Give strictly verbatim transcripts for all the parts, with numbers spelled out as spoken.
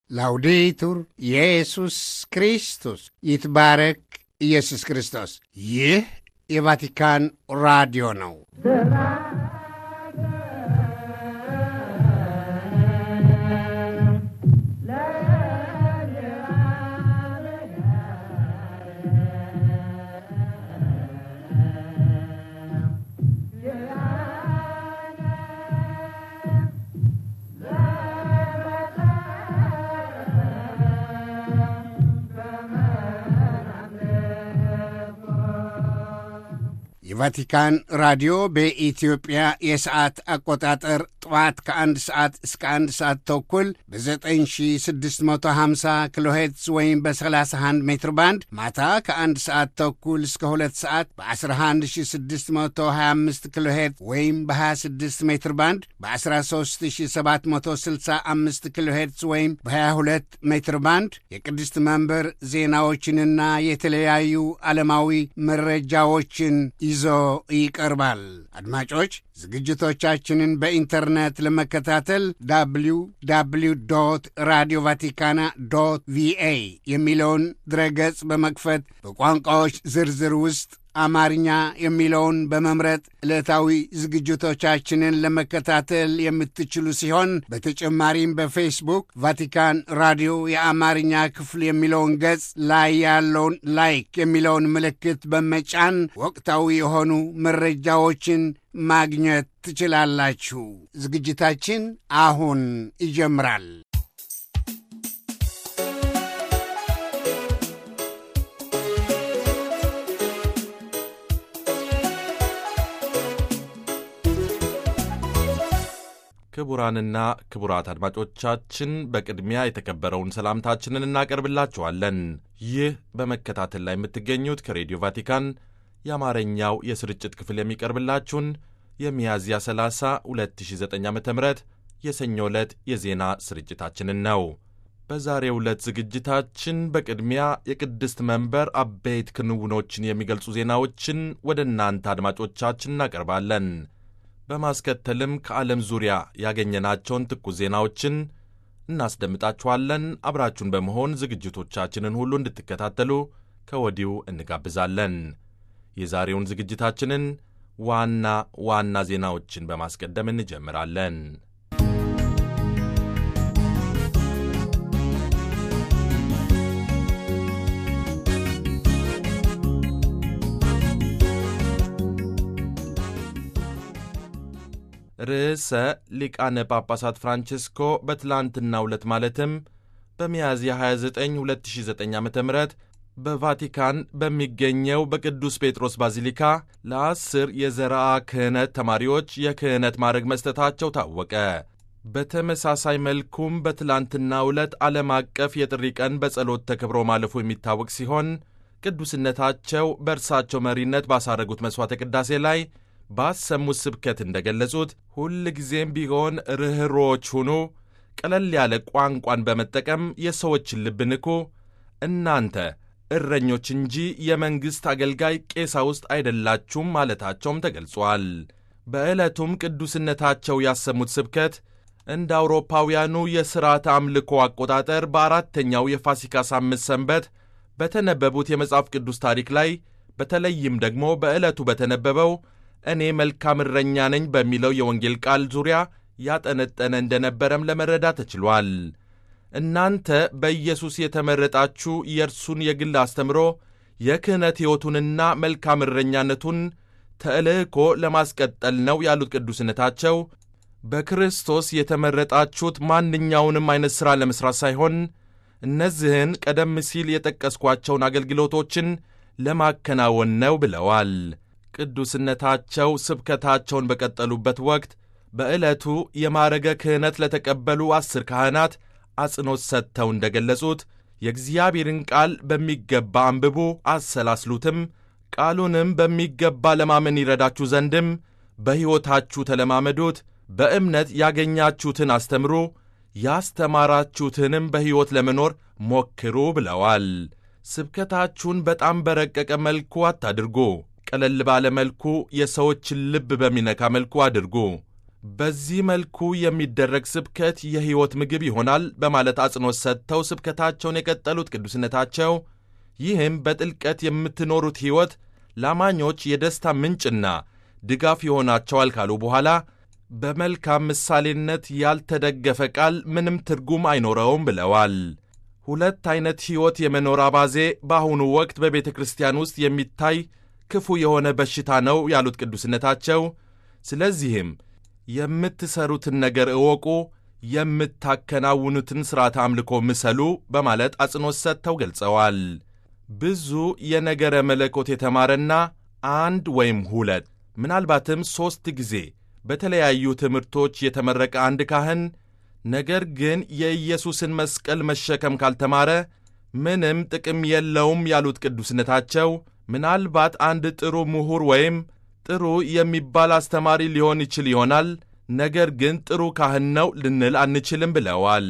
ላውዴቱር ኢየሱስ ክርስቶስ ይትባረክ ኢየሱስ ክርስቶስ። ይህ የቫቲካን ራዲዮ ነው። የቫቲካን ራዲዮ በኢትዮጵያ የሰዓት አቆጣጠር ጠዋት ከአንድ ሰዓት እስከ አንድ ሰዓት ተኩል በዘጠኝ ሺህ ስድስት መቶ ሃምሳ ኪሎ ሄርትዝ ወይም በሰላሳ አንድ ሜትር ባንድ፣ ማታ ከአንድ ሰዓት ተኩል እስከ ሁለት ሰዓት በአስራ አንድ ሺህ ስድስት መቶ ሀያ አምስት ኪሎ ሄርትዝ ወይም በሀያ ስድስት ሜትር ባንድ፣ በአስራ ሦስት ሺህ ሰባት መቶ ስልሳ አምስት ኪሎ ሄርትዝ ወይም በሀያ ሁለት ሜትር ባንድ የቅድስት መንበር ዜናዎችንና የተለያዩ ዓለማዊ መረጃዎችን ይዞ ይቀርባል። አድማጮች ዝግጅቶቻችንን በኢንተርኔት ለመከታተል ዳብሊው ዳብሊው ዶት ራዲዮ ቫቲካና ዶት ቪኤ የሚለውን ድረገጽ በመክፈት በቋንቋዎች ዝርዝር ውስጥ አማርኛ የሚለውን በመምረጥ ዕለታዊ ዝግጅቶቻችንን ለመከታተል የምትችሉ ሲሆን በተጨማሪም በፌስቡክ ቫቲካን ራዲዮ የአማርኛ ክፍል የሚለውን ገጽ ላይ ያለውን ላይክ የሚለውን ምልክት በመጫን ወቅታዊ የሆኑ መረጃዎችን ማግኘት ትችላላችሁ። ዝግጅታችን አሁን ይጀምራል። ክቡራንና ክቡራት አድማጮቻችን በቅድሚያ የተከበረውን ሰላምታችንን እናቀርብላችኋለን። ይህ በመከታተል ላይ የምትገኙት ከሬዲዮ ቫቲካን የአማርኛው የስርጭት ክፍል የሚቀርብላችሁን የሚያዝያ ሰላሳ ሁለት ሺህ ዘጠኝ ዓመተ ምህረት የሰኞ ዕለት የዜና ስርጭታችንን ነው። በዛሬው ዕለት ዝግጅታችን በቅድሚያ የቅድስት መንበር አበይት ክንውኖችን የሚገልጹ ዜናዎችን ወደ እናንተ አድማጮቻችን እናቀርባለን። በማስከተልም ከዓለም ዙሪያ ያገኘናቸውን ትኩስ ዜናዎችን እናስደምጣችኋለን። አብራችሁን በመሆን ዝግጅቶቻችንን ሁሉ እንድትከታተሉ ከወዲሁ እንጋብዛለን። የዛሬውን ዝግጅታችንን ዋና ዋና ዜናዎችን በማስቀደም እንጀምራለን። ርዕሰ ሊቃነ ጳጳሳት ፍራንቺስኮ በትላንትናው ዕለት ማለትም በሚያዝያ ሃያ ዘጠኝ ሁለት ሺህ ዘጠኝ ዓመተ ምህረት በቫቲካን በሚገኘው በቅዱስ ጴጥሮስ ባዚሊካ ለአስር የዘርዓ ክህነት ተማሪዎች የክህነት ማዕረግ መስጠታቸው ታወቀ። በተመሳሳይ መልኩም በትላንትናው ዕለት ዓለም አቀፍ የጥሪ ቀን በጸሎት ተከብሮ ማለፉ የሚታወቅ ሲሆን ቅዱስነታቸው በእርሳቸው መሪነት ባሳረጉት መሥዋዕተ ቅዳሴ ላይ ባሰሙት ስብከት እንደገለጹት ሁል ጊዜም ቢሆን ርኅሮዎች ሁኑ፣ ቀለል ያለ ቋንቋን በመጠቀም የሰዎችን ልብ ንኩ፣ እናንተ እረኞች እንጂ የመንግሥት አገልጋይ ቀሳውስት አይደላችሁም ማለታቸውም ተገልጿል። በዕለቱም ቅዱስነታቸው ያሰሙት ስብከት እንደ አውሮፓውያኑ የሥርዓተ አምልኮ አቆጣጠር በአራተኛው የፋሲካ ሳምንት ሰንበት በተነበቡት የመጽሐፍ ቅዱስ ታሪክ ላይ በተለይም ደግሞ በዕለቱ በተነበበው እኔ መልካም እረኛ ነኝ በሚለው የወንጌል ቃል ዙሪያ ያጠነጠነ እንደነበረም ለመረዳት ተችሏል። እናንተ በኢየሱስ የተመረጣችሁ የእርሱን የግል አስተምሮ የክህነት ሕይወቱንና መልካም እረኛነቱን ተልእኮ ለማስቀጠል ነው ያሉት ቅዱስነታቸው በክርስቶስ የተመረጣችሁት ማንኛውንም አይነት ሥራ ለመሥራት ሳይሆን እነዚህን ቀደም ሲል የጠቀስኳቸውን አገልግሎቶችን ለማከናወን ነው ብለዋል። ቅዱስነታቸው ስብከታቸውን በቀጠሉበት ወቅት በዕለቱ የማዕረገ ክህነት ለተቀበሉ አስር ካህናት አጽንዖት ሰጥተው እንደገለጹት የእግዚአብሔርን ቃል በሚገባ አንብቡ፣ አሰላስሉትም፣ ቃሉንም በሚገባ ለማመን ይረዳችሁ ዘንድም በሕይወታችሁ ተለማመዱት፣ በእምነት ያገኛችሁትን አስተምሩ፣ ያስተማራችሁትንም በሕይወት ለመኖር ሞክሩ ብለዋል። ስብከታችሁን በጣም በረቀቀ መልኩ አታድርጉ። ቀለል ባለ መልኩ የሰዎችን ልብ በሚነካ መልኩ አድርጉ። በዚህ መልኩ የሚደረግ ስብከት የሕይወት ምግብ ይሆናል በማለት አጽንዖት ሰጥተው ስብከታቸውን የቀጠሉት ቅዱስነታቸው ይህም በጥልቀት የምትኖሩት ሕይወት ላማኞች የደስታ ምንጭና ድጋፍ ይሆናቸዋል ካሉ በኋላ በመልካም ምሳሌነት ያልተደገፈ ቃል ምንም ትርጉም አይኖረውም ብለዋል። ሁለት ዓይነት ሕይወት የመኖር አባዜ በአሁኑ ወቅት በቤተ ክርስቲያን ውስጥ የሚታይ ክፉ የሆነ በሽታ ነው ያሉት ቅዱስነታቸው፣ ስለዚህም የምትሰሩትን ነገር እወቁ፣ የምታከናውኑትን ሥርዓተ አምልኮ ምሰሉ በማለት አጽንዖት ሰጥተው ገልጸዋል። ብዙ የነገረ መለኮት የተማረና አንድ ወይም ሁለት ምናልባትም ሦስት ጊዜ በተለያዩ ትምህርቶች የተመረቀ አንድ ካህን ነገር ግን የኢየሱስን መስቀል መሸከም ካልተማረ ምንም ጥቅም የለውም ያሉት ቅዱስነታቸው ምናልባት አንድ ጥሩ ምሁር ወይም ጥሩ የሚባል አስተማሪ ሊሆን ይችል ይሆናል፣ ነገር ግን ጥሩ ካህን ነው ልንል አንችልም ብለዋል።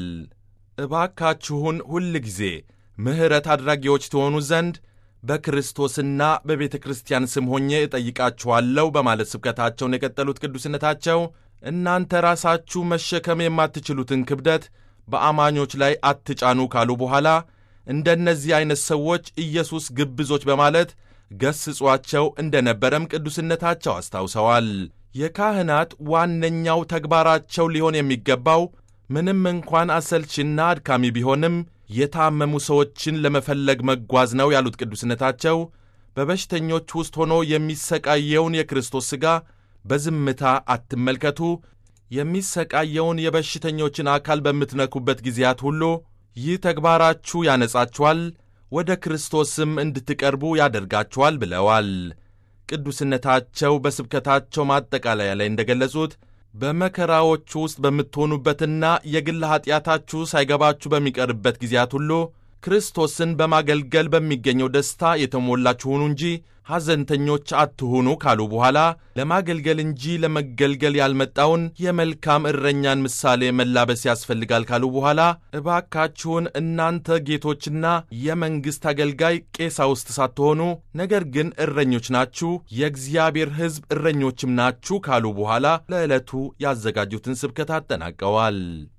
እባካችሁን ሁል ጊዜ ምሕረት አድራጊዎች ትሆኑ ዘንድ በክርስቶስና በቤተ ክርስቲያን ስም ሆኜ እጠይቃችኋለሁ በማለት ስብከታቸውን የቀጠሉት ቅዱስነታቸው እናንተ ራሳችሁ መሸከም የማትችሉትን ክብደት በአማኞች ላይ አትጫኑ ካሉ በኋላ እንደነዚህ አይነት ሰዎች ኢየሱስ ግብዞች በማለት ገስጿቸው እንደነበረም ቅዱስነታቸው አስታውሰዋል። የካህናት ዋነኛው ተግባራቸው ሊሆን የሚገባው ምንም እንኳን አሰልችና አድካሚ ቢሆንም የታመሙ ሰዎችን ለመፈለግ መጓዝ ነው ያሉት ቅዱስነታቸው በበሽተኞች ውስጥ ሆኖ የሚሰቃየውን የክርስቶስ ሥጋ በዝምታ አትመልከቱ፣ የሚሰቃየውን የበሽተኞችን አካል በምትነኩበት ጊዜያት ሁሉ ይህ ተግባራችሁ ያነጻችኋል፣ ወደ ክርስቶስም እንድትቀርቡ ያደርጋችኋል ብለዋል። ቅዱስነታቸው በስብከታቸው ማጠቃለያ ላይ እንደገለጹት በመከራዎቹ ውስጥ በምትሆኑበትና የግል ኀጢአታችሁ ሳይገባችሁ በሚቀርበት ጊዜያት ሁሉ ክርስቶስን በማገልገል በሚገኘው ደስታ የተሞላችሁ ሁኑ እንጂ ሐዘንተኞች አትሁኑ ካሉ በኋላ ለማገልገል እንጂ ለመገልገል ያልመጣውን የመልካም እረኛን ምሳሌ መላበስ ያስፈልጋል ካሉ በኋላ እባካችሁን እናንተ ጌቶችና የመንግሥት አገልጋይ ቀሳውስት ሳትሆኑ ነገር ግን እረኞች ናችሁ፣ የእግዚአብሔር ሕዝብ እረኞችም ናችሁ ካሉ በኋላ ለዕለቱ ያዘጋጁትን ስብከት አጠናቀዋል።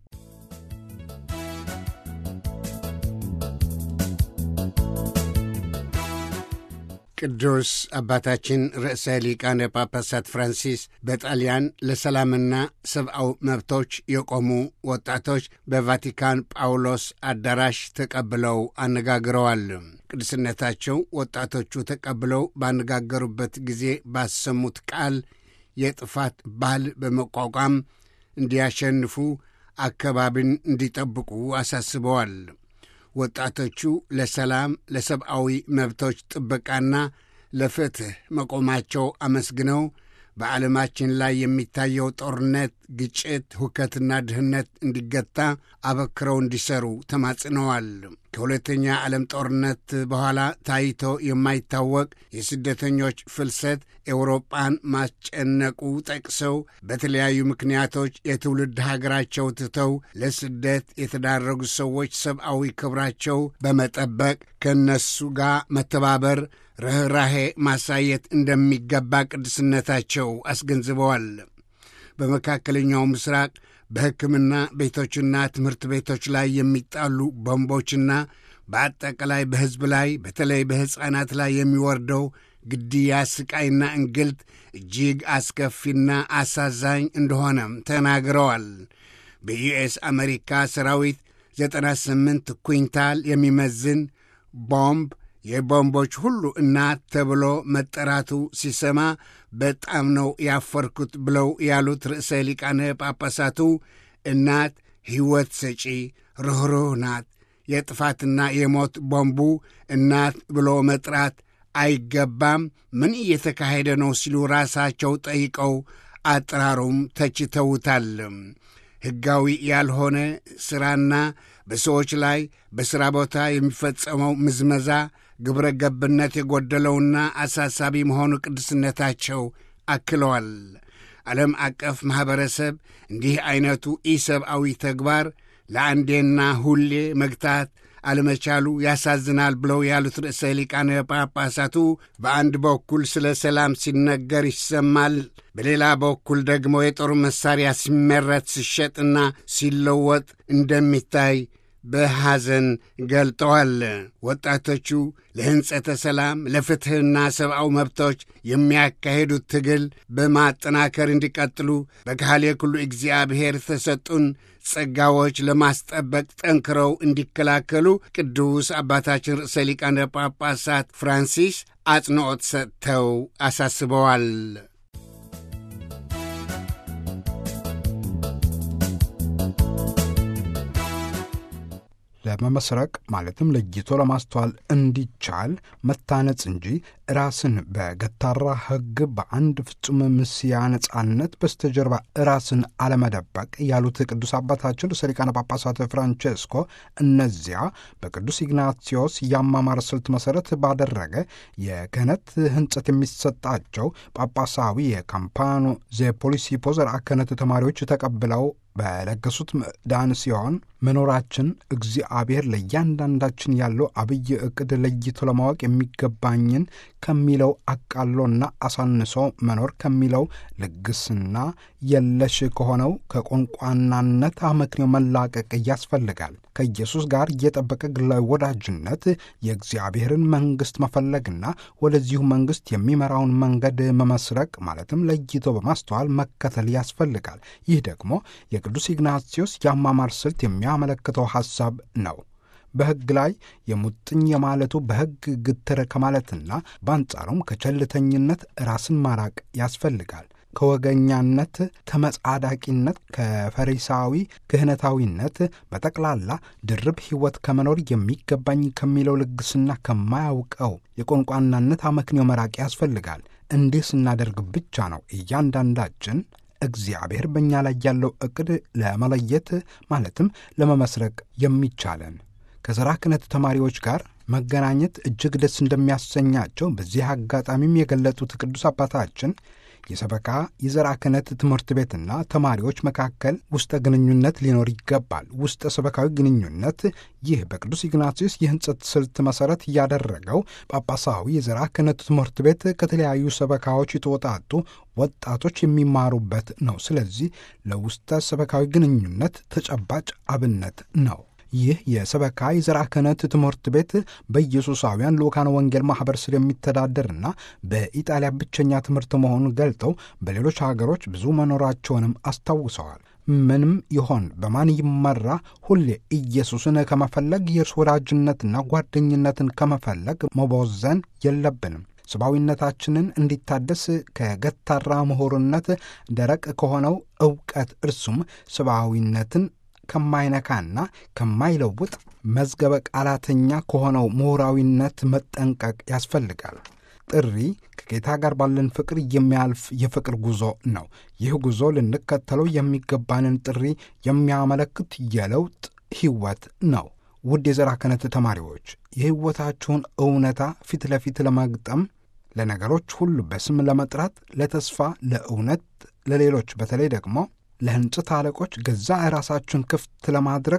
ቅዱስ አባታችን ርዕሰ ሊቃነ ጳጳሳት ፍራንሲስ በጣሊያን ለሰላምና ሰብአዊ መብቶች የቆሙ ወጣቶች በቫቲካን ጳውሎስ አዳራሽ ተቀብለው አነጋግረዋል። ቅዱስነታቸው ወጣቶቹ ተቀብለው ባነጋገሩበት ጊዜ ባሰሙት ቃል የጥፋት ባህል በመቋቋም እንዲያሸንፉ አካባቢን እንዲጠብቁ አሳስበዋል። ወጣቶቹ ለሰላም ለሰብአዊ መብቶች ጥበቃና ለፍትሕ መቆማቸው አመስግነው በዓለማችን ላይ የሚታየው ጦርነት፣ ግጭት፣ ሁከትና ድህነት እንዲገታ አበክረው እንዲሰሩ ተማጽነዋል። ከሁለተኛ ዓለም ጦርነት በኋላ ታይቶ የማይታወቅ የስደተኞች ፍልሰት ኤውሮጳን ማስጨነቁ ጠቅሰው በተለያዩ ምክንያቶች የትውልድ ሀገራቸው ትተው ለስደት የተዳረጉ ሰዎች ሰብአዊ ክብራቸው በመጠበቅ ከእነሱ ጋር መተባበር፣ ርኅራሄ ማሳየት እንደሚገባ ቅዱስነታቸው አስገንዝበዋል። በመካከለኛው ምስራቅ በሕክምና ቤቶችና ትምህርት ቤቶች ላይ የሚጣሉ ቦምቦችና በአጠቃላይ በሕዝብ ላይ በተለይ በሕፃናት ላይ የሚወርደው ግድያ፣ ስቃይና እንግልት እጅግ አስከፊና አሳዛኝ እንደሆነም ተናግረዋል። በዩኤስ አሜሪካ ሰራዊት ዘጠና ስምንት ኩንታል የሚመዝን ቦምብ የቦምቦች ሁሉ እናት ተብሎ መጠራቱ ሲሰማ በጣም ነው ያፈርኩት ብለው ያሉት ርዕሰ ሊቃነ ጳጳሳቱ እናት ሕይወት ሰጪ ርኅሩህ ናት። የጥፋትና የሞት ቦምቡ እናት ብሎ መጥራት አይገባም። ምን እየተካሄደ ነው ሲሉ ራሳቸው ጠይቀው አጠራሩም ተችተውታል። ሕጋዊ ያልሆነ ሥራና በሰዎች ላይ በሥራ ቦታ የሚፈጸመው ምዝመዛ ግብረ ገብነት የጎደለውና አሳሳቢ መሆኑ ቅዱስነታቸው አክለዋል። ዓለም አቀፍ ማኅበረሰብ እንዲህ ዐይነቱ ኢሰብአዊ ተግባር ለአንዴና ሁሌ መግታት አለመቻሉ ያሳዝናል ብለው ያሉት ርዕሰ ሊቃነ ጳጳሳቱ በአንድ በኩል ስለ ሰላም ሲነገር ይሰማል፣ በሌላ በኩል ደግሞ የጦር መሳሪያ ሲመረት ሲሸጥና ሲለወጥ እንደሚታይ በሐዘን ገልጠዋል። ወጣቶቹ ለሕንጸተ ሰላም ለፍትሕና ሰብአዊ መብቶች የሚያካሄዱት ትግል በማጠናከር እንዲቀጥሉ በካህልየ ኩሉ እግዚአብሔር ተሰጡን ጸጋዎች ለማስጠበቅ ጠንክረው እንዲከላከሉ ቅዱስ አባታችን ርዕሰ ሊቃነ ጳጳሳት ፍራንሲስ አጽንዖት ሰጥተው አሳስበዋል። ለመመስረቅ ማለትም ለይቶ ለማስተዋል እንዲቻል መታነጽ እንጂ ራስን በገታራ ሕግ በአንድ ፍጹም ምስያ ነጻነት በስተጀርባ ራስን አለመደበቅ ያሉት ቅዱስ አባታችን ርዕሰ ሊቃነ ጳጳሳት ፍራንቼስኮ እነዚያ በቅዱስ ኢግናቲዮስ የአማማር ስልት መሠረት ባደረገ የክህነት ሕንጸት የሚሰጣቸው ጳጳሳዊ የካምፓኖ ዘፖሊሲፖ ዘርዓ ክህነት ተማሪዎች ተቀብለው በለገሱት ምዕዳን ሲሆን መኖራችን እግዚአብሔር ለእያንዳንዳችን ያለው አብይ ዕቅድ ለይቶ ለማወቅ የሚገባኝን ከሚለው አቃሎና አሳንሶ መኖር ከሚለው ልግስና የለሽ ከሆነው ከቋንቋናነት አመክንዮ መላቀቅ ያስፈልጋል። ከኢየሱስ ጋር የጠበቀ ግላዊ ወዳጅነት የእግዚአብሔርን መንግሥት መፈለግና ወደዚሁ መንግሥት የሚመራውን መንገድ መመስረቅ ማለትም ለይቶ በማስተዋል መከተል ያስፈልጋል። ይህ ደግሞ የቅዱስ ኢግናቲዮስ የአማማር ስልት የሚያመለክተው ሐሳብ ነው። በሕግ ላይ የሙጥኝ የማለቱ በሕግ ግትር ከማለትና በአንጻሩም ከቸልተኝነት ራስን ማራቅ ያስፈልጋል። ከወገኛነት፣ ተመጻዳቂነት፣ ከፈሪሳዊ ክህነታዊነት በጠቅላላ ድርብ ሕይወት ከመኖር የሚገባኝ ከሚለው ልግስና ከማያውቀው የቋንቋናነት አመክንዮ መራቅ ያስፈልጋል። እንዲህ ስናደርግ ብቻ ነው እያንዳንዳችን እግዚአብሔር በእኛ ላይ ያለው ዕቅድ ለመለየት ማለትም ለመመስረቅ የሚቻለን። ከዘርዓ ክህነት ተማሪዎች ጋር መገናኘት እጅግ ደስ እንደሚያሰኛቸው በዚህ አጋጣሚም የገለጡት ቅዱስ አባታችን የሰበካ የዘርዓ ክህነት ትምህርት ቤትና ተማሪዎች መካከል ውስጠ ግንኙነት ሊኖር ይገባል። ውስጠ ሰበካዊ ግንኙነት ይህ በቅዱስ ኢግናቲዮስ የሕንጸት ስልት መሠረት ያደረገው ጳጳሳዊ የዘርዓ ክህነት ትምህርት ቤት ከተለያዩ ሰበካዎች የተወጣጡ ወጣቶች የሚማሩበት ነው። ስለዚህ ለውስጠ ሰበካዊ ግንኙነት ተጨባጭ አብነት ነው። ይህ የሰበካ የዘርዓ ክህነት ትምህርት ቤት በኢየሱሳውያን ልኡካነ ወንጌል ማኅበር ስር የሚተዳደርና በኢጣሊያ ብቸኛ ትምህርት መሆኑን ገልጠው በሌሎች ሀገሮች ብዙ መኖራቸውንም አስታውሰዋል። ምንም ይሆን በማን ይመራ ሁሌ ኢየሱስን ከመፈለግ የእርሱ ወዳጅነትና ጓደኝነትን ከመፈለግ መቦዘን የለብንም። ሰብአዊነታችንን እንዲታደስ ከገታራ ምሁርነት ደረቅ ከሆነው ዕውቀት እርሱም ሰብአዊነትን ከማይነካና ከማይለውጥ መዝገበ ቃላተኛ ከሆነው ምሁራዊነት መጠንቀቅ ያስፈልጋል። ጥሪ ከጌታ ጋር ባለን ፍቅር የሚያልፍ የፍቅር ጉዞ ነው። ይህ ጉዞ ልንከተለው የሚገባንን ጥሪ የሚያመለክት የለውጥ ሕይወት ነው። ውድ የዘርዓ ክህነት ተማሪዎች የሕይወታችሁን እውነታ ፊት ለፊት ለመግጠም፣ ለነገሮች ሁሉ በስም ለመጥራት፣ ለተስፋ፣ ለእውነት፣ ለሌሎች በተለይ ደግሞ ለሕንጽት አለቆች ገዛ ራሳችሁን ክፍት ለማድረግ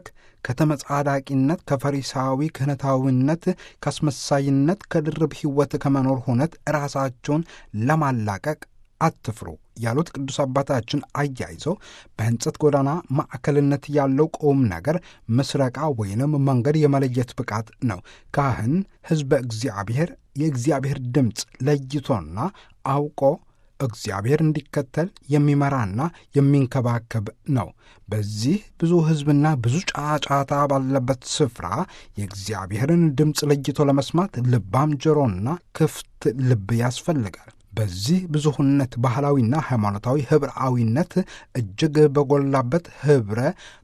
ከተመጻዳቂነት፣ ከፈሪሳዊ ክህነታዊነት፣ ከአስመሳይነት፣ ከድርብ ሕይወት ከመኖር ሁነት ራሳቸውን ለማላቀቅ አትፍሩ ያሉት ቅዱስ አባታችን አያይዘው በሕንጸት ጎዳና ማዕከልነት ያለው ቁም ነገር ምስረቃ ወይንም መንገድ የመለየት ብቃት ነው። ካህን ሕዝበ እግዚአብሔር የእግዚአብሔር ድምፅ ለይቶና አውቆ እግዚአብሔር እንዲከተል የሚመራና የሚንከባከብ ነው። በዚህ ብዙ ሕዝብና ብዙ ጫጫታ ባለበት ስፍራ የእግዚአብሔርን ድምፅ ለይቶ ለመስማት ልባም ጆሮና ክፍት ልብ ያስፈልጋል። በዚህ ብዙሁነት ባህላዊና ሃይማኖታዊ ኅብረአዊነት እጅግ በጎላበት ኅብረ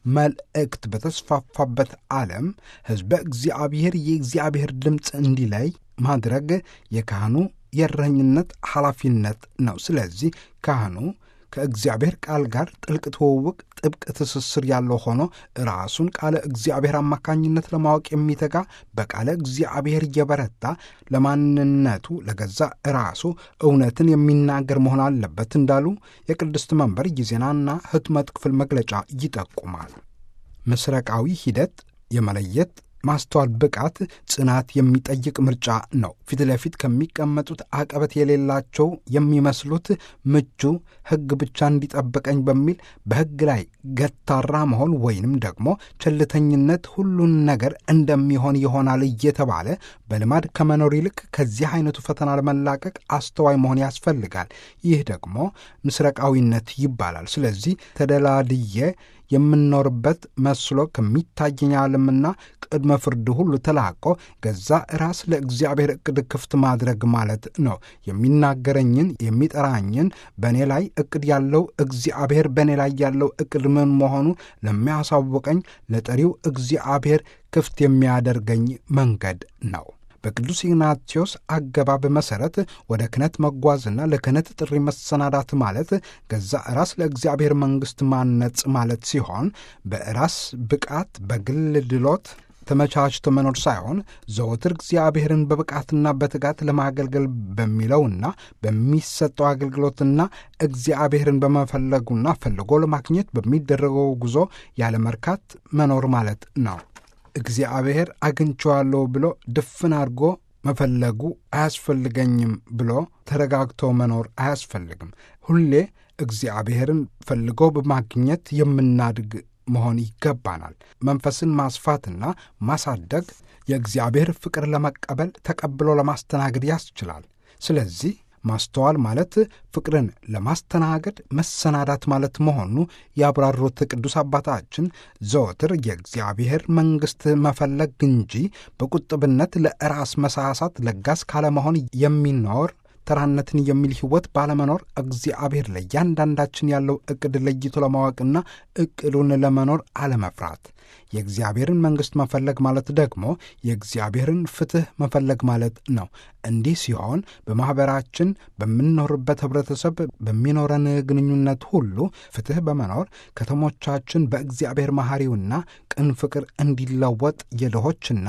መልእክት በተስፋፋበት ዓለም ሕዝበ እግዚአብሔር የእግዚአብሔር ድምፅ እንዲለይ ማድረግ የካህኑ የእረኝነት ኃላፊነት ነው። ስለዚህ ካህኑ ከእግዚአብሔር ቃል ጋር ጥልቅ ትውውቅ፣ ጥብቅ ትስስር ያለው ሆኖ ራሱን ቃለ እግዚአብሔር አማካኝነት ለማወቅ የሚተጋ በቃለ እግዚአብሔር እየበረታ ለማንነቱ ለገዛ ራሱ እውነትን የሚናገር መሆን አለበት እንዳሉ የቅድስት መንበር የዜናና ሕትመት ክፍል መግለጫ ይጠቁማል። ምስረቃዊ ሂደት የመለየት ማስተዋል ብቃት ጽናት የሚጠይቅ ምርጫ ነው። ፊት ለፊት ከሚቀመጡት አቀበት የሌላቸው የሚመስሉት ምቹ ሕግ ብቻ እንዲጠብቀኝ በሚል በሕግ ላይ ገታራ መሆን ወይንም ደግሞ ቸልተኝነት ሁሉን ነገር እንደሚሆን ይሆናል እየተባለ በልማድ ከመኖር ይልቅ ከዚህ አይነቱ ፈተና ለመላቀቅ አስተዋይ መሆን ያስፈልጋል። ይህ ደግሞ ምስረቃዊነት ይባላል። ስለዚህ ተደላድዬ የምንኖርበት መስሎ ከሚታየኝ ዓለምና ቅድመ ፍርድ ሁሉ ተላቆ ገዛ ራስ ለእግዚአብሔር ዕቅድ ክፍት ማድረግ ማለት ነው። የሚናገረኝን የሚጠራኝን በእኔ ላይ ዕቅድ ያለው እግዚአብሔር በእኔ ላይ ያለው ዕቅድ ምን መሆኑ ለሚያሳውቀኝ ለጠሪው እግዚአብሔር ክፍት የሚያደርገኝ መንገድ ነው። በቅዱስ ኢግናቲዮስ አገባብ መሠረት ወደ ክህነት መጓዝና ለክህነት ጥሪ መሰናዳት ማለት ገዛ ራስ ለእግዚአብሔር መንግሥት ማነጽ ማለት ሲሆን በራስ ብቃት በግል ድሎት ተመቻችቶ መኖር ሳይሆን ዘወትር እግዚአብሔርን በብቃትና በትጋት ለማገልገል በሚለውና በሚሰጠው አገልግሎትና እግዚአብሔርን በመፈለጉና ፈልጎ ለማግኘት በሚደረገው ጉዞ ያለ መርካት መኖር ማለት ነው። እግዚአብሔር አግኝቼዋለሁ ብሎ ድፍን አድርጎ መፈለጉ አያስፈልገኝም ብሎ ተረጋግቶ መኖር አያስፈልግም። ሁሌ እግዚአብሔርን ፈልጎ በማግኘት የምናድግ መሆን ይገባናል። መንፈስን ማስፋትና ማሳደግ የእግዚአብሔር ፍቅር ለመቀበል ተቀብሎ ለማስተናገድ ያስችላል። ስለዚህ ማስተዋል ማለት ፍቅርን ለማስተናገድ መሰናዳት ማለት መሆኑ ያብራሩት ቅዱስ አባታችን ዘወትር የእግዚአብሔር መንግሥት መፈለግ እንጂ በቁጥብነት ለራስ መሳሳት ለጋስ ካለመሆን የሚኖር ተራነትን የሚል ሕይወት ባለመኖር እግዚአብሔር ለእያንዳንዳችን ያለው ዕቅድ ለይቶ ለማወቅና ዕቅዱን ለመኖር አለመፍራት። የእግዚአብሔርን መንግሥት መፈለግ ማለት ደግሞ የእግዚአብሔርን ፍትሕ መፈለግ ማለት ነው። እንዲህ ሲሆን በማኅበራችን በምንኖርበት ኅብረተሰብ በሚኖረን ግንኙነት ሁሉ ፍትሕ በመኖር ከተሞቻችን በእግዚአብሔር መሐሪውና ቅን ፍቅር እንዲለወጥ የድሆችና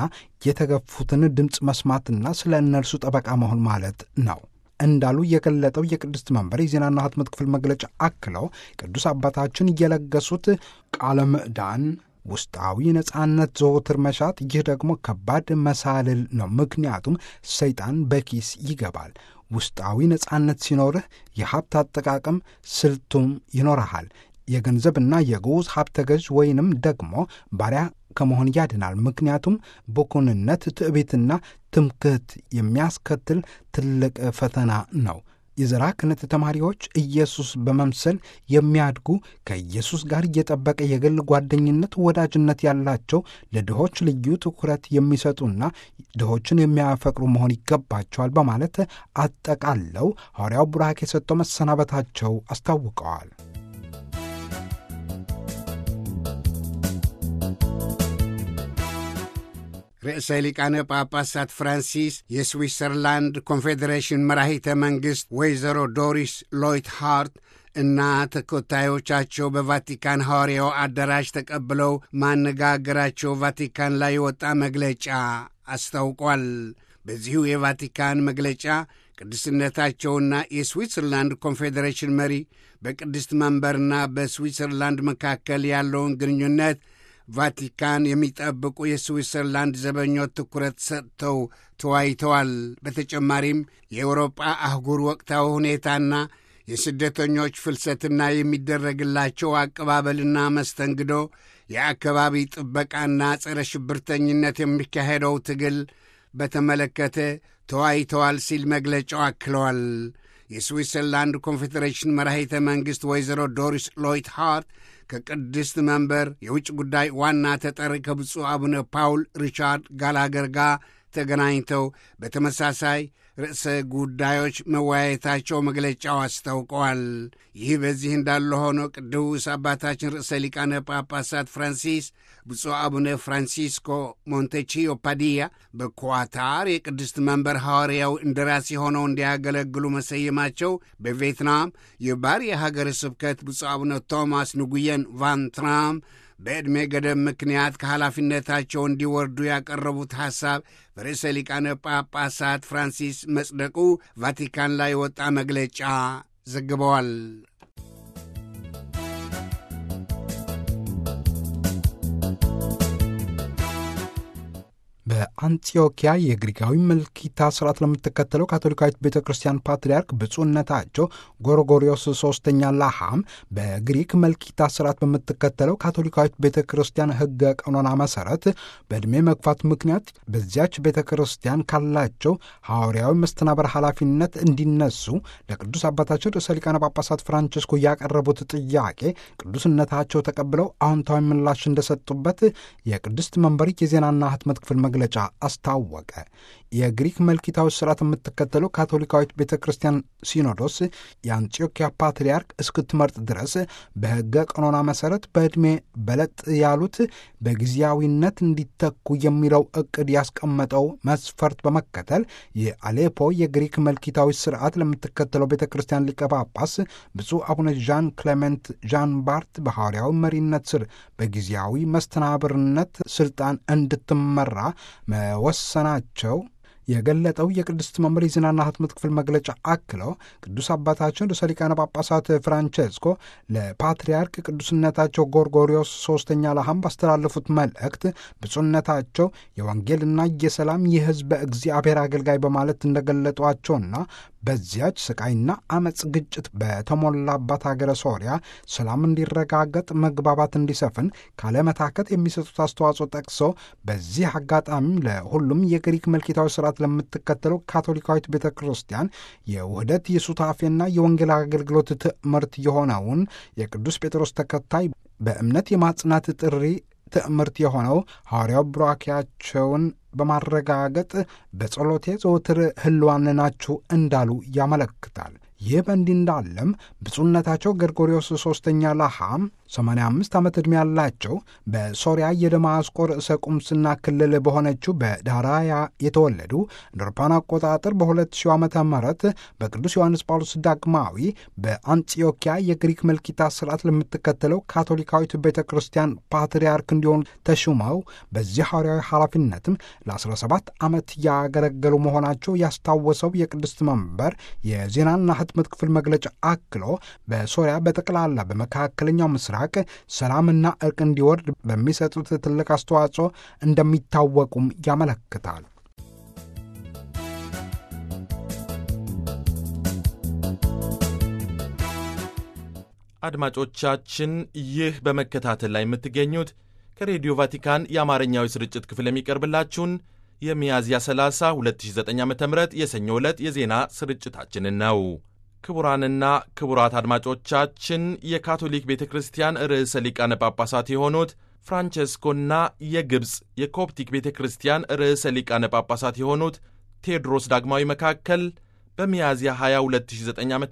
የተገፉትን ድምፅ መስማትና ስለ እነርሱ ጠበቃ መሆን ማለት ነው እንዳሉ የገለጠው የቅድስት መንበር የዜናና ሕትመት ክፍል መግለጫ አክለው ቅዱስ አባታችን እየለገሱት ቃለ ምዕዳን ውስጣዊ ነጻነት ዘወትር መሻት፣ ይህ ደግሞ ከባድ መሳልል ነው። ምክንያቱም ሰይጣን በኪስ ይገባል። ውስጣዊ ነጻነት ሲኖርህ የሀብት አጠቃቀም ስልቱም ይኖርሃል። የገንዘብና የግዑዝ ሀብተ ገዥ ወይንም ደግሞ ባሪያ ከመሆን ያድናል። ምክንያቱም ብኩንነት፣ ትዕቢትና ትምክህት የሚያስከትል ትልቅ ፈተና ነው። የዘራ ክህነት ተማሪዎች ኢየሱስ በመምሰል የሚያድጉ ከኢየሱስ ጋር የጠበቀ የግል ጓደኝነት፣ ወዳጅነት ያላቸው ለድሆች ልዩ ትኩረት የሚሰጡና ድሆችን የሚያፈቅሩ መሆን ይገባቸዋል በማለት አጠቃለው ሐዋርያው ቡራኬ የሰጠው መሰናበታቸው አስታውቀዋል። ርዕሰ ሊቃነ ጳጳሳት ፍራንሲስ የስዊትዘርላንድ ኮንፌዴሬሽን መራሂተ መንግሥት ወይዘሮ ዶሪስ ሎይትሃርት እና ተከታዮቻቸው በቫቲካን ሐዋርያው አዳራሽ ተቀብለው ማነጋገራቸው ቫቲካን ላይ የወጣ መግለጫ አስታውቋል። በዚሁ የቫቲካን መግለጫ ቅድስነታቸውና የስዊትዘርላንድ ኮንፌዴሬሽን መሪ በቅድስት መንበርና በስዊትዘርላንድ መካከል ያለውን ግንኙነት ቫቲካን የሚጠብቁ የስዊትዘርላንድ ዘበኞች ትኩረት ሰጥተው ተወያይተዋል። በተጨማሪም የአውሮጳ አህጉር ወቅታዊ ሁኔታና የስደተኞች ፍልሰትና የሚደረግላቸው አቀባበልና መስተንግዶ፣ የአካባቢ ጥበቃና ጸረ ሽብርተኝነት የሚካሄደው ትግል በተመለከተ ተወያይተዋል ሲል መግለጫው አክለዋል። የስዊትዘርላንድ ኮንፌዴሬሽን መራሂተ መንግሥት ወይዘሮ ዶሪስ ሎይትሃርት ከቅድስት መንበር የውጭ ጉዳይ ዋና ተጠሪ ከብፁዕ አቡነ ፓውል ሪቻርድ ጋላገር ጋር ተገናኝተው በተመሳሳይ ርዕሰ ጉዳዮች መወያየታቸው መግለጫው አስታውቀዋል። ይህ በዚህ እንዳለ ሆኖ ቅዱስ አባታችን ርዕሰ ሊቃነ ጳጳሳት ፍራንሲስ ብፁዕ አቡነ ፍራንሲስኮ ሞንቴቺዮ ፓዲያ በኳታር የቅድስት መንበር ሐዋርያው እንደራሲ ሆነው እንዲያገለግሉ መሰየማቸው፣ በቪየትናም የባሪ የሀገረ ስብከት ብፁዕ አቡነ ቶማስ ንጉየን ቫን ትራም በዕድሜ ገደብ ምክንያት ከኃላፊነታቸው እንዲወርዱ ያቀረቡት ሐሳብ በርዕሰ ሊቃነ ጳጳሳት ፍራንሲስ መጽደቁ ቫቲካን ላይ ወጣ መግለጫ ዘግበዋል። በአንጢዮኪያ የግሪካዊ መልኪታ ስርዓት ለምትከተለው ካቶሊካዊት ቤተ ክርስቲያን ፓትርያርክ ብፁዕነታቸው ጎርጎሪዮስ ሶስተኛ ላሃም በግሪክ መልኪታ ስርዓት በምትከተለው ካቶሊካዊት ቤተ ክርስቲያን ሕገ ቀኖና መሠረት በዕድሜ መግፋት ምክንያት በዚያች ቤተ ክርስቲያን ካላቸው ሐዋርያዊ መስተናበር ኃላፊነት እንዲነሱ ለቅዱስ አባታቸው ርዕሰ ሊቃነ ጳጳሳት ፍራንቺስኮ ያቀረቡት ጥያቄ ቅዱስነታቸው ተቀብለው አዎንታዊ ምላሽ እንደሰጡበት የቅድስት መንበር የዜናና ህትመት ክፍል መግለጫ አስታወቀ። የግሪክ መልኪታዊ ስርዓት የምትከተለው ካቶሊካዊት ቤተ ክርስቲያን ሲኖዶስ የአንጢዮኪያ ፓትርያርክ እስክትመርጥ ድረስ በሕገ ቀኖና መሠረት በዕድሜ በለጥ ያሉት በጊዜያዊነት እንዲተኩ የሚለው ዕቅድ ያስቀመጠው መስፈርት በመከተል የአሌፖ የግሪክ መልኪታዊ ስርዓት ለምትከተለው ቤተ ክርስቲያን ሊቀ ጳጳስ ብፁዕ አቡነ ዣን ክሌሜንት ዣን ባርት በሐዋርያዊ መሪነት ስር በጊዜያዊ መስተናብርነት ስልጣን እንድትመራ መወሰናቸው የገለጠው የቅድስት መንበር የዜናና ህትመት ክፍል መግለጫ አክለው ቅዱስ አባታችን ርዕሰ ሊቃነ ጳጳሳት ፍራንቼስኮ ለፓትርያርክ ቅዱስነታቸው ጎርጎሪዮስ ሶስተኛ ላሃም ባስተላለፉት መልእክት ብፁዕነታቸው የወንጌልና የሰላም የሕዝበ እግዚአብሔር አገልጋይ በማለት እንደገለጧቸውና በዚያች ስቃይና አመፅ ግጭት በተሞላባት ሀገረ ሶሪያ ሰላም እንዲረጋገጥ መግባባት እንዲሰፍን ካለመታከት የሚሰጡት አስተዋጽኦ ጠቅሶ በዚህ አጋጣሚም ለሁሉም የግሪክ መልኪታዊ ስርዓት ለምትከተለው ካቶሊካዊት ቤተ ክርስቲያን የውህደት የሱታፌና የወንጌል አገልግሎት ትምህርት የሆነውን የቅዱስ ጴጥሮስ ተከታይ በእምነት የማጽናት ጥሪ ትምህርት የሆነው ሐዋርያው ቡራኪያቸውን በማረጋገጥ በጸሎቴ ዘወትር ህልዋን ናችሁ እንዳሉ ያመለክታል። ይህ በእንዲህ እንዳለም ብፁዕነታቸው ጎርጎሪዮስ ሶስተኛ ላሃም ሰማንያ አምስት ዓመት ዕድሜ ያላቸው በሶሪያ የደማስቆ ርዕሰ ቁምስና ክልል በሆነችው በዳራያ የተወለዱ እንደ አውሮፓውያን አቆጣጠር በሁለት ሺህ ዓመተ ምህረት በቅዱስ ዮሐንስ ጳውሎስ ዳግማዊ በአንጢዮኪያ የግሪክ መልኪታ ስርዓት ለምትከተለው ካቶሊካዊት ቤተ ክርስቲያን ፓትርያርክ እንዲሆኑ ተሹመው በዚህ ሐዋርያዊ ኃላፊነትም ለአስራ ሰባት ዓመት ያገለገሉ መሆናቸው ያስታወሰው የቅድስት መንበር የዜናና ህትመት ክፍል መግለጫ አክሎ በሶሪያ በጠቅላላ በመካከለኛው ምስራቅ ሰላምና እርቅ እንዲወርድ በሚሰጡት ትልቅ አስተዋጽኦ እንደሚታወቁም ያመለክታል። አድማጮቻችን ይህ በመከታተል ላይ የምትገኙት ከሬዲዮ ቫቲካን የአማርኛው ስርጭት ክፍል የሚቀርብላችሁን የሚያዝያ ሰላሳ ሁለት ሺህ ዘጠኝ ዓ.ም የሰኞ ዕለት የዜና ስርጭታችንን ነው። ክቡራንና ክቡራት አድማጮቻችን የካቶሊክ ቤተ ክርስቲያን ርዕሰ ሊቃነ ጳጳሳት የሆኑት ፍራንቼስኮና የግብፅ የኮፕቲክ ቤተ ክርስቲያን ርዕሰ ሊቃነ ጳጳሳት የሆኑት ቴዎድሮስ ዳግማዊ መካከል በሚያዝያ ሃያ ሁለት ሺህ ዘጠኝ ዓ.ም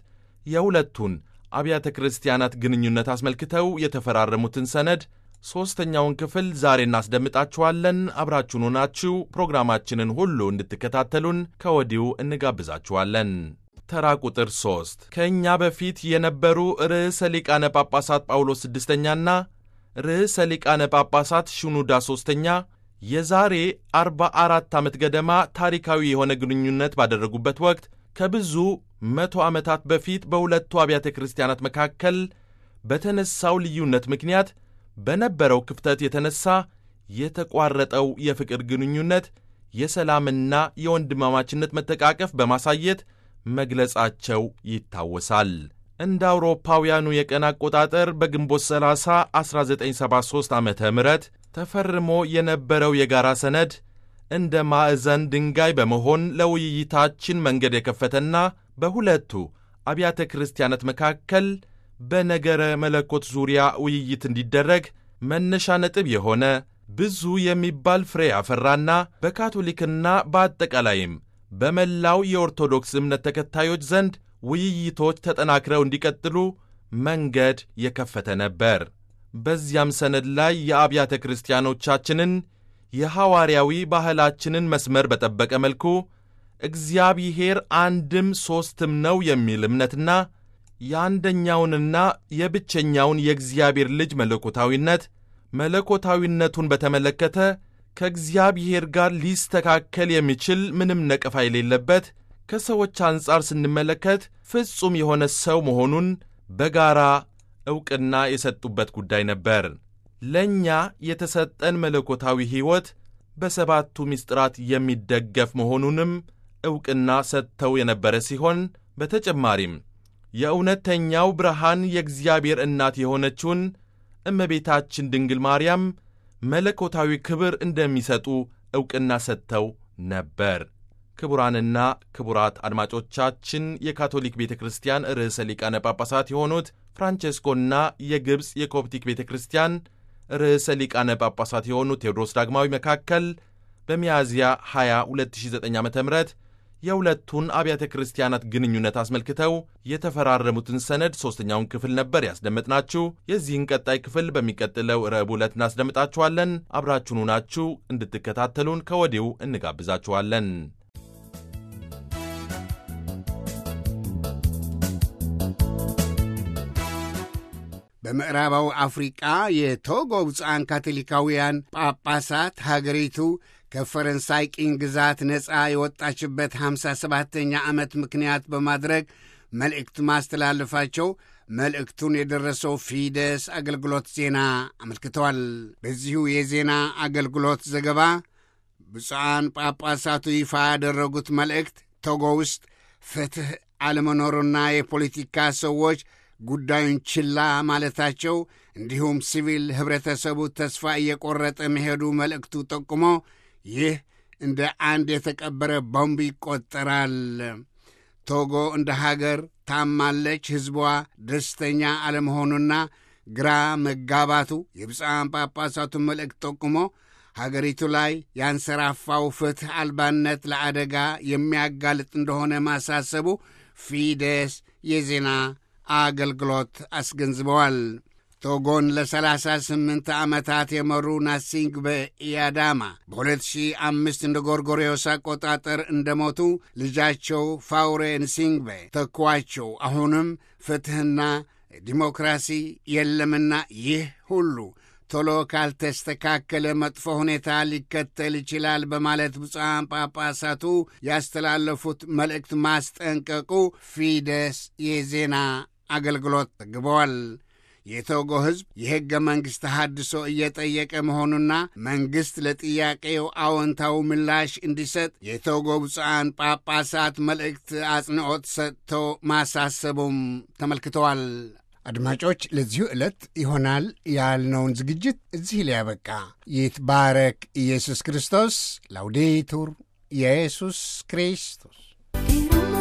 የሁለቱን አብያተ ክርስቲያናት ግንኙነት አስመልክተው የተፈራረሙትን ሰነድ ሦስተኛውን ክፍል ዛሬ እናስደምጣችኋለን። አብራችሁን ሆናችሁ ፕሮግራማችንን ሁሉ እንድትከታተሉን ከወዲሁ እንጋብዛችኋለን። ተራ ቁጥር ሦስት ከእኛ በፊት የነበሩ ርዕሰ ሊቃነ ጳጳሳት ጳውሎስ ስድስተኛና ርዕሰ ሊቃነ ጳጳሳት ሽኑዳ ሦስተኛ የዛሬ አርባ አራት ዓመት ገደማ ታሪካዊ የሆነ ግንኙነት ባደረጉበት ወቅት ከብዙ መቶ ዓመታት በፊት በሁለቱ አብያተ ክርስቲያናት መካከል በተነሳው ልዩነት ምክንያት በነበረው ክፍተት የተነሳ የተቋረጠው የፍቅር ግንኙነት የሰላምና የወንድማማችነት መተቃቀፍ በማሳየት መግለጻቸው ይታወሳል። እንደ አውሮፓውያኑ የቀን አቆጣጠር በግንቦት ሰላሳ አስራ ዘጠኝ ሰባ ሦስት ዓመተ ምህረት ተፈርሞ የነበረው የጋራ ሰነድ እንደ ማዕዘን ድንጋይ በመሆን ለውይይታችን መንገድ የከፈተና በሁለቱ አብያተ ክርስቲያናት መካከል በነገረ መለኮት ዙሪያ ውይይት እንዲደረግ መነሻ ነጥብ የሆነ ብዙ የሚባል ፍሬ ያፈራና በካቶሊክና በአጠቃላይም በመላው የኦርቶዶክስ እምነት ተከታዮች ዘንድ ውይይቶች ተጠናክረው እንዲቀጥሉ መንገድ የከፈተ ነበር። በዚያም ሰነድ ላይ የአብያተ ክርስቲያኖቻችንን የሐዋርያዊ ባህላችንን መስመር በጠበቀ መልኩ እግዚአብሔር አንድም ሦስትም ነው የሚል እምነትና የአንደኛውንና የብቸኛውን የእግዚአብሔር ልጅ መለኮታዊነት መለኮታዊነቱን በተመለከተ ከእግዚአብሔር ጋር ሊስተካከል የሚችል ምንም ነቀፋ የሌለበት ከሰዎች አንጻር ስንመለከት ፍጹም የሆነ ሰው መሆኑን በጋራ ዕውቅና የሰጡበት ጉዳይ ነበር። ለእኛ የተሰጠን መለኮታዊ ሕይወት በሰባቱ ምስጢራት የሚደገፍ መሆኑንም ዕውቅና ሰጥተው የነበረ ሲሆን በተጨማሪም የእውነተኛው ብርሃን የእግዚአብሔር እናት የሆነችውን እመቤታችን ድንግል ማርያም መለኮታዊ ክብር እንደሚሰጡ ዕውቅና ሰጥተው ነበር። ክቡራንና ክቡራት አድማጮቻችን የካቶሊክ ቤተ ክርስቲያን ርዕሰ ሊቃነ ጳጳሳት የሆኑት ፍራንቼስኮና የግብፅ የኮፕቲክ ቤተ ክርስቲያን ርዕሰ ሊቃነ ጳጳሳት የሆኑት ቴዎድሮስ ዳግማዊ መካከል በሚያዝያ ሃያ ሁለት ሺህ ዘጠኝ ዓ ም የሁለቱን አብያተ ክርስቲያናት ግንኙነት አስመልክተው የተፈራረሙትን ሰነድ ሦስተኛውን ክፍል ነበር ያስደመጥናችሁ። የዚህን ቀጣይ ክፍል በሚቀጥለው ረቡዕ ዕለት እናስደምጣችኋለን። አብራችሁን ሆናችሁ እንድትከታተሉን ከወዲሁ እንጋብዛችኋለን። በምዕራባዊ አፍሪቃ የቶጎ ብፁዓን ካቶሊካውያን ጳጳሳት ሀገሪቱ ከፈረንሳይ ቅኝ ግዛት ነፃ የወጣችበት ሃምሳ ሰባተኛ ዓመት ምክንያት በማድረግ መልእክት ማስተላለፋቸው መልእክቱን የደረሰው ፊደስ አገልግሎት ዜና አመልክተዋል። በዚሁ የዜና አገልግሎት ዘገባ ብፁዓን ጳጳሳቱ ይፋ ያደረጉት መልእክት ቶጎ ውስጥ ፍትሕ አለመኖሩና የፖለቲካ ሰዎች ጉዳዩን ችላ ማለታቸው እንዲሁም ሲቪል ኅብረተሰቡ ተስፋ እየቆረጠ መሄዱ መልእክቱ ጠቁሞ ይህ እንደ አንድ የተቀበረ ቦምብ ይቆጠራል። ቶጎ እንደ ሀገር ታማለች፣ ሕዝቧ ደስተኛ አለመሆኑና ግራ መጋባቱ የብፁዓን ጳጳሳቱ መልእክት ጠቁሞ ሀገሪቱ ላይ ያንሰራፋው ፍትሕ አልባነት ለአደጋ የሚያጋልጥ እንደሆነ ማሳሰቡ ፊደስ የዜና አገልግሎት አስገንዝበዋል። ቶጎን ለሰላሳ ስምንት ዓመታት የመሩ ናሲንግቤ ኢያዳማ በሁለት ሺህ አምስት እንደ ጎርጎሬዎስ አቆጣጠር እንደሞቱ ልጃቸው ፋውሬ ንሲንግቤ ተኳቸው። አሁንም ፍትሕና ዲሞክራሲ የለምና ይህ ሁሉ ቶሎ ካልተስተካከለ መጥፎ ሁኔታ ሊከተል ይችላል በማለት ብፁዓን ጳጳሳቱ ያስተላለፉት መልእክት ማስጠንቀቁ ፊደስ የዜና አገልግሎት ዘግበዋል። የቶጎ ሕዝብ የሕገ መንግሥት ተሐድሶ እየጠየቀ መሆኑና መንግሥት ለጥያቄው አዎንታዊ ምላሽ እንዲሰጥ የቶጎ ብፁዓን ጳጳሳት መልእክት አጽንዖት ሰጥቶ ማሳሰቡም ተመልክተዋል። አድማጮች፣ ለዚሁ ዕለት ይሆናል ያልነውን ዝግጅት እዚህ ሊያበቃ። ይትባረክ ኢየሱስ ክርስቶስ። ላውዴቱር ኢየሱስ ክርስቶስ።